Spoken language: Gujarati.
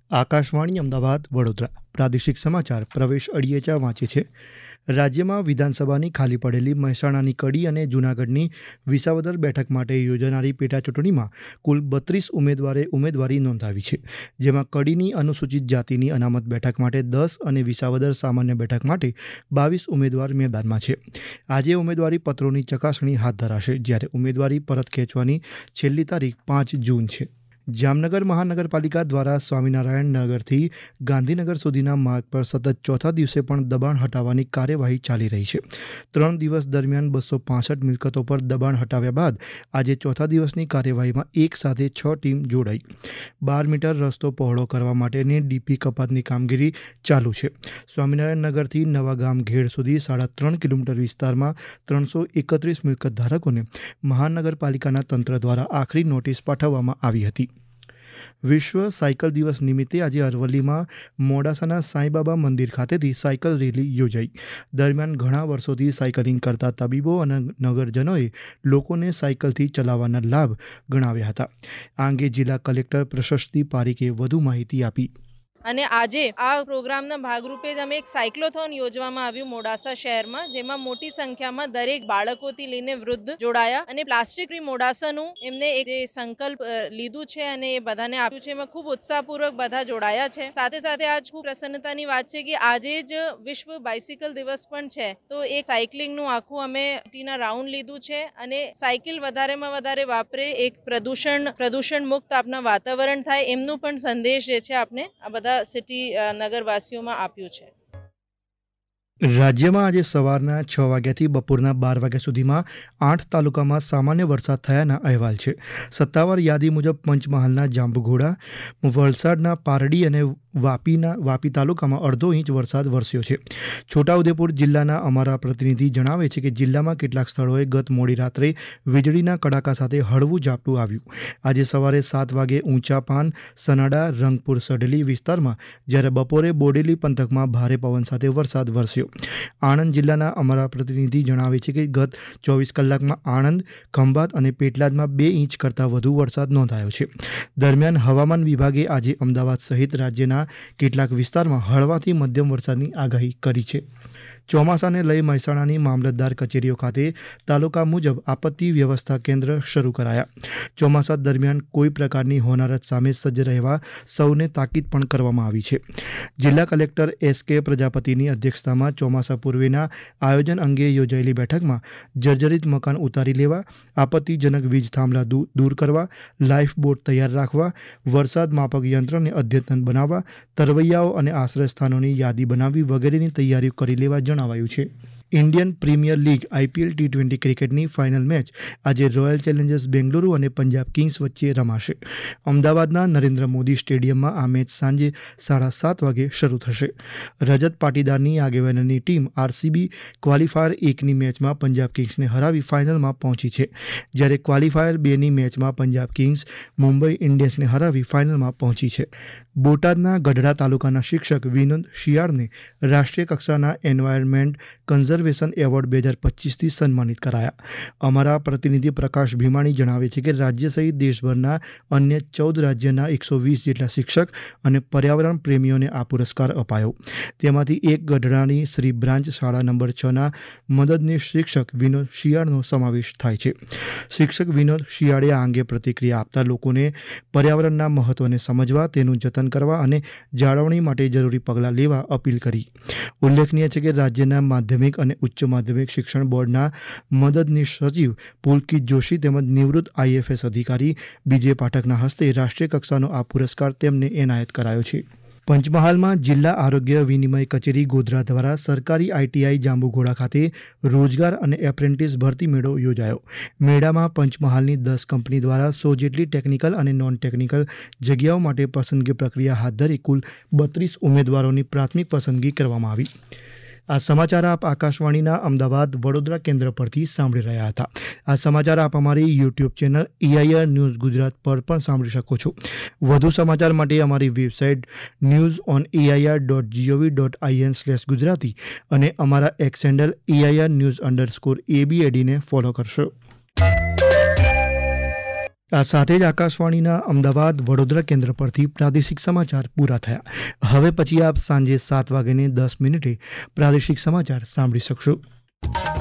આકાશવાણી અમદાવાદ વડોદરા પ્રાદેશિક સમાચાર પ્રવેશ અડિયેચા વાંચે છે. રાજ્યમાં વિધાનસભાની ખાલી પડેલી મહેસાણાની કડી અને જૂનાગઢની વિસાવદર બેઠક માટે યોજાનારી પેટાચૂંટણીમાં કુલ 32 ઉમેદવારે ઉમેદવારી નોંધાવી છે. જેમાં કડીની અનુસૂચિત જાતિની અનામત બેઠક માટે 10 અને વિસાવદર સામાન્ય બેઠક માટે 22 ઉમેદવાર મેદાનમાં છે. આજે ઉમેદવારી પત્રોની ચકાસણી હાથ ધરાશે, જ્યારે ઉમેદવારી પરત ખેંચવાની છેલ્લી તારીખ 5 જૂન છે. જામનગર મહાનગરપાલિકા દ્વારા સ્વામિનારાયણ નગરથી ગાંધીનગર સુધીના માર્ગ પર સતત ચોથા દિવસે પણ દબાણ હટાવવાની કાર્યવાહી ચાલી રહી છે. 3 દિવસ દરમિયાન 265 મિલકતો પર દબાણ હટાવ્યા બાદ આજે ચોથા દિવસની કાર્યવાહીમાં એક સાથે 6 ટીમ જોડાઈ 12 મીટર રસ્તો પહોળો કરવા માટેની ડીપી કપાતની કામગીરી ચાલુ છે. સ્વામિનારાયણ નગરથી નવાગામ ઘેડ સુધી 3.5 કિલોમીટર વિસ્તારમાં 331 મિલકત ધારકોને મહાનગરપાલિકાના તંત્ર દ્વારા આખરી નોટિસ પાઠવવામાં આવી હતી. વિશ્વ સાયકલ દિવસ નિમિત્તે આજે અરવલ્લીમાં મોડાસાના સાંઈબાબા મંદિર ખાતેથી સાયકલ રેલી યોજાઈ. દરમિયાન ઘણા વર્ષોથી સાયકલિંગ કરતા તબીબો અને નગરજનોએ લોકોને સાયકલથી ચલાવવાના લાભ ગણાવ્યા હતા. આ અંગે જિલ્લા કલેક્ટર પ્રશસ્તિ પારીખે વધુ માહિતી આપી. અને આજે આ પ્રોગ્રામના ભાગરૂપે જ અમે એક સાયક્લોથોન યોજવામાં આવ્યું મોડાસા શહેરમાં, જેમાં મોટી સંખ્યામાં દરેક બાળકોથી લઈને વૃદ્ધ જોડાયા અને પ્લાસ્ટિક ફ્રી મોડાસાનું એમને એક સંકલ્પ લીધું છે અને એ બધાને આપ્યું છે. એમાં ખૂબ ઉત્સાહપૂર્વક બધા જોડાયા છે. સાથે સાથે આજ ખૂબ પ્રસન્નતાની વાત છે કે આજે જ વિશ્વ બાઇસિકલ દિવસ પણ છે, તો એક સાયકલિંગનું આખું અમે સિટીના રાઉન્ડ લીધું છે અને સાયકલ વધારેમાં વધારે વાપરે, એક પ્રદૂષણ મુક્ત આપના વાતાવરણ થાય એમનું પણ સંદેશ જે છે આપણે આ બધા સિટી નગરવાસીઓમાં આપ્યું છે. રાજ્યમાં આજે સવારના 6 વાગ્યાથી બપોરના 12 વાગ્યા સુધીમાં 8 તાલુકામાં સામાન્ય વરસાદ થયાના અહેવાલ છે. સત્તાવાર યાદી મુજબ પંચમહાલના જાંબુઘોડા, વલસાડના પારડી અને વાપી તાલુકામાં અડધો ઇંચ વરસાદ વરસ્યો છે. છોટાઉદેપુર જિલ્લાના અમારા પ્રતિનિધિ જણાવે છે કે જિલ્લામાં કેટલાક સ્થળોએ ગત મોડી રાત્રે વીજળીના કડાકા સાથે હળવું ઝાપટું આવ્યું. આજે સવારે 7 વાગે ઊંચા પાન, સનાડા, રંગપુર સડેલી વિસ્તારમાં, જ્યારે બપોરે બોડેલી પંથકમાં ભારે પવન સાથે વરસાદ વરસ્યો. આણંદ જિલ્લાના અમારા પ્રતિનિધિ જણાવે છે કે ગત 24 કલાકમાં આણંદ, ખંભાત અને પેટલાદમાં 2 ઇંચ કરતાં વધુ વરસાદ નોંધાયો છે. દરમિયાન હવામાન વિભાગે આજે અમદાવાદ સહિત રાજ્યના કેટલાક વિસ્તારમાં હળવાથી મધ્યમ વરસાદની આગાહી કરી છે. ચોમાસાને લઈ મહેસાણાની મામલતદાર કચેરીઓ ખાતે તાલુકા મુજબ આપત્તિ વ્યવસ્થા કેન્દ્ર શરૂ કરાયા. ચોમાસા દરમિયાન કોઈ પ્રકારની હોનારત સામે સજ્જ રહેવા સૌને તાકીદ પણ કરવામાં આવી છે. જિલ્લા કલેક્ટર SK પ્રજાપતિની અધ્યક્ષતામાં ચોમાસા પૂર્વેના આયોજન અંગે યોજાયેલી બેઠકમાં જર્જરિત મકાન ઉતારી લેવા, આપત્તિજનક વીજ થાંભલા દૂર કરવા, લાઇફ બોટ તૈયાર રાખવા, વરસાદ માપક યંત્રને અદ્યતન બનાવવા, તરવૈયાઓ અને આશ્રયસ્થાનોની યાદી બનાવવી વગેરેની તૈયારીઓ કરી લેવા જણાવાયું છે. Indian premier league IPL T20 ક્રિકેટની ફાઇનલ મેચ આજે રોયલ ચેલેન્જર્સ બેંગલુરુ અને પંજાબ કિંગ્સ વચ્ચે રમાશે. અમદાવાદના નરેન્દ્ર મોદી સ્ટેડિયમમાં આ મેચ સાંજે 7:30 વાગે શરૂ થશે. રજત પાટીદારની આગેવાનીની ટીમ RCB ક્વોલિફાયર 1ની મેચમાં પંજાબ કિંગ્સને હરાવી ફાઇનલમાં પહોંચી છે, જ્યારે ક્વોલિફાયર 2ની મેચમાં પંજાબ કિંગ્સ મુંબઈ ઇન્ડિયન્સને હરાવી ફાઇનલમાં પહોંચી છે. બોટાદના ગઢડા તાલુકાના શિક્ષક વિનોદ શિયાળને રાષ્ટ્રીય કક્ષાના એન્વાયરમેન્ટ કન્ઝર્વેશન એવોર્ડ 2025થી સન્માનિત કરાયા. અમારા પ્રતિનિધિ પ્રકાશ ભીમાણી જણાવે છે કે રાજ્ય સહિત દેશભરના અન્ય 14 રાજ્યના 120 જેટલા શિક્ષક અને પર્યાવરણ પ્રેમીઓને આ પુરસ્કાર અપાયો. તેમાંથી એક ગઢડાની શ્રી બ્રાન્ચ શાળા નંબર 6ના મદદનીશ શિક્ષક વિનોદ શિયાળનો સમાવેશ થાય છે. શિક્ષક વિનોદ શિયાળે આ અંગે પ્રતિક્રિયા આપતા લોકોને પર્યાવરણના મહત્વને સમજવા, તેનું જતન કરવા અને જાળવણી માટે જરૂરી પગલાં લેવા અપીલ કરી. ઉલ્લેખનીય છે કે રાજ્યના માધ્યમિક અને ઉચ્ચ માધ્યમિક શિક્ષણ બોર્ડના મદદનીશ સચિવ પુલકિત જોશી તેમજ નિવૃત્ત IFS અધિકારી BJ પાઠકના હસ્તે રાષ્ટ્રીય કક્ષાનો આ પુરસ્કાર તેમને એનાયત કરાયો છે. પંચમહાલમાં જિલ્લા આરોગ્ય વિનિમય કચેરી ગોધરા દ્વારા સરકારી ITI જાંબુઘોડા ખાતે રોજગાર અને એપ્રેન્ટિસ ભરતી મેળો યોજાયો. મેળામાં પંચમહાલની 10 કંપની દ્વારા 100 જેટલી ટેકનિકલ અને નોન ટેકનિકલ જગ્યાઓ માટે પસંદગી પ્રક્રિયા હાથ ધરી કુલ 32 ઉમેદવારોની પ્રાથમિક પસંદગી કરવામાં આવી. આ સમાચાર આપ આકાશવાણીના અમદાવાદ વડોદરા કેન્દ્ર પરથી સાંભળી રહ્યા હતા. આ સમાચાર આપ અમારી YouTube channel EIR news Gujarat પર પણ સાંભળી શકો છો. વધુ સમાચાર માટે અમારી વેબસાઇટ newsoneir.gov.in/gujarati અને અમારા એક્સ હેન્ડલ EIR News_ABAD ને ફોલો કરશો. આ સાથે જ આકાશવાણીના અમદાવાદ વડોદરા કેન્દ્ર પરથી પ્રાદેશિક સમાચાર પૂરા થયા। હવે પછી આપ સાંજે 7:10 પ્રાદેશિક સમાચાર સાંભળી શકશો।